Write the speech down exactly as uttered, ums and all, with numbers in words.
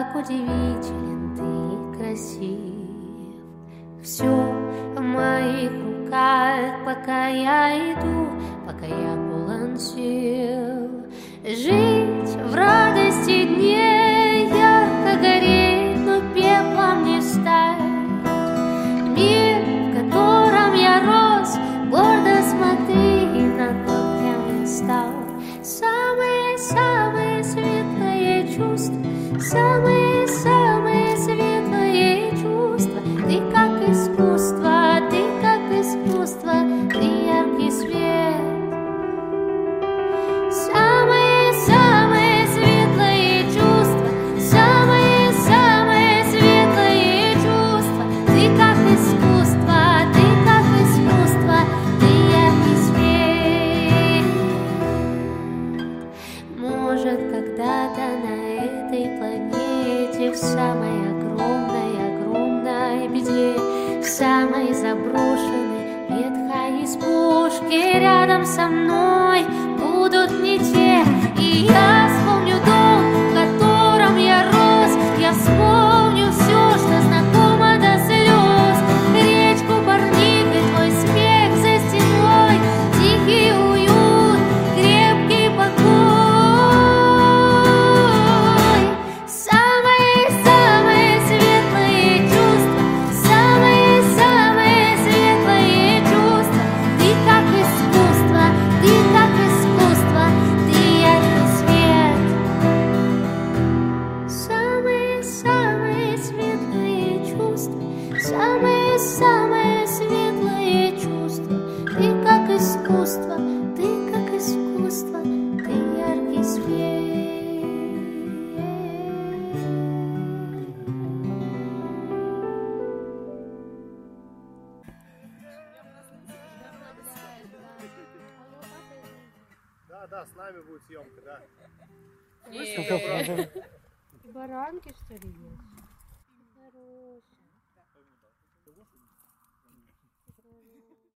как удивителен ты красив. Все в моих руках, пока я иду, пока я полон сил. Жить в радости дней, ярко гореть, но пеплом не стать. Мир, в котором я рос, гордо смотри на то, кем я стал. Самые-самые светлые чувства, самые-самые светлые чувства. Ты как искусство, ты как искусство, ты яркий свет. Самые-самые светлые чувства, самые-самые светлые чувства. Ты как искусство, ты как искусство, ты яркий свет. Может, когда-то на этой планете, в самой огромной, огромной беде, в самой заброшенной, ветхой избушке рядом со мной будут не те. И я вспомню дом, в котором я рос, я вспомню все, что знакомо до слез. Речку, парник и твой смех за стеной, тихий уют, крепкий покой. Самые-самые светлые чувства, самые-самые светлые чувства. Ты как искусство, ты как искусство, ты яркий свет. Самые-самые светлые чувства, самые-самые светлые чувства. Ты как искусство, ты как искусство, ты яркий свет. Да, да, с нами будет съемка, да. Баранки, что ли, есть? Хорошие.